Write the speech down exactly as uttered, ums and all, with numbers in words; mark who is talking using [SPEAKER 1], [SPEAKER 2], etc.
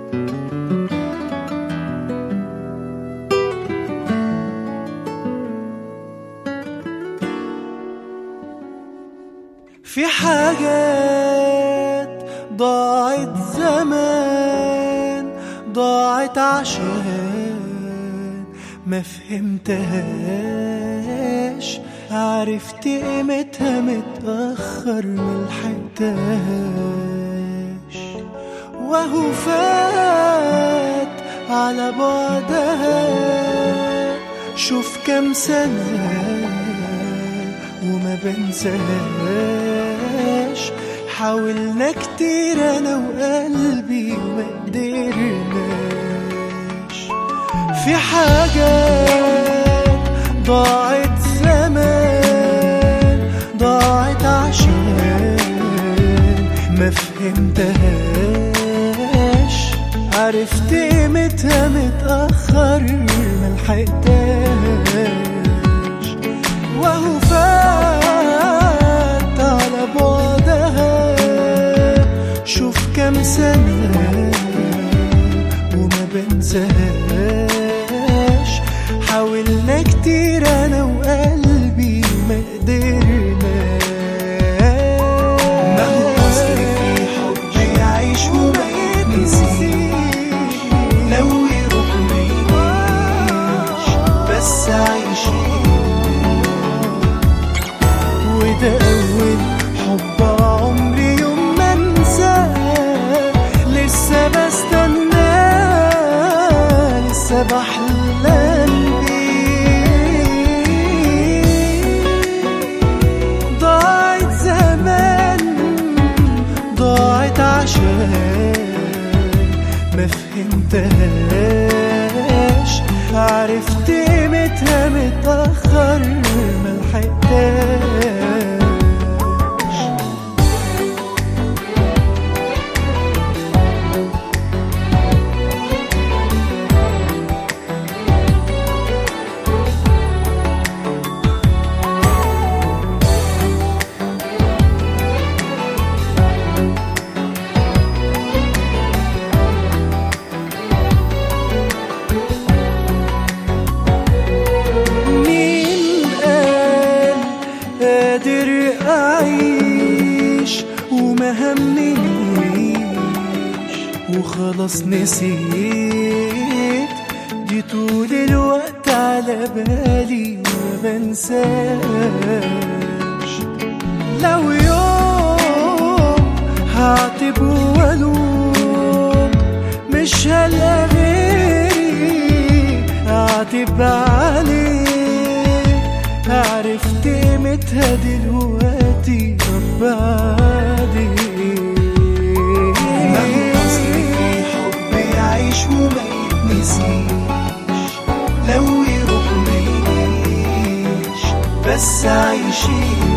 [SPEAKER 1] في حاجات ضاعت زمان، ضاعت عشان ما فهمتهاش، عرفت قيمتها متأخر ملحقتهاش، وهو فات على بعدها شوف كم سنة وما بنساهاش. حاولنا كتير انا وقلبي وما قدرناش. في حاجات ضاعت زمان، ضاعت عشان ما فهمتهاش، عرفت قيمتها متأخر ملحقتهاش، وهو فات على بعدها شوف كم سنة وما بنساهاش. حاولنا كتير انا وقلبي ما قدرناش. ما هو اصل في حب يعيش وما يتنسيش، لو يروح ما يجيش، بس عايشين. وده أول حب عمري يوم ما انساه، لسه بستناه، لسه بحلم بيه. ضاعت زمان، ضاعت عشان ما فهمتهاش، عرفت قيمتها متأخر ملحقتهاش. قادر أعيش وما همنيش، وخلاص نسيت دي طول الوقت على بالي ما بنساش. لو يوم هعتب والوم مش هلقى غيري اعتب عليه، عرفت قيمتها دلوقتي طب بعدين. ما هو أصل في حب يعيش وما يتنسيش، لو يروح ما يجيش، بس عايشين.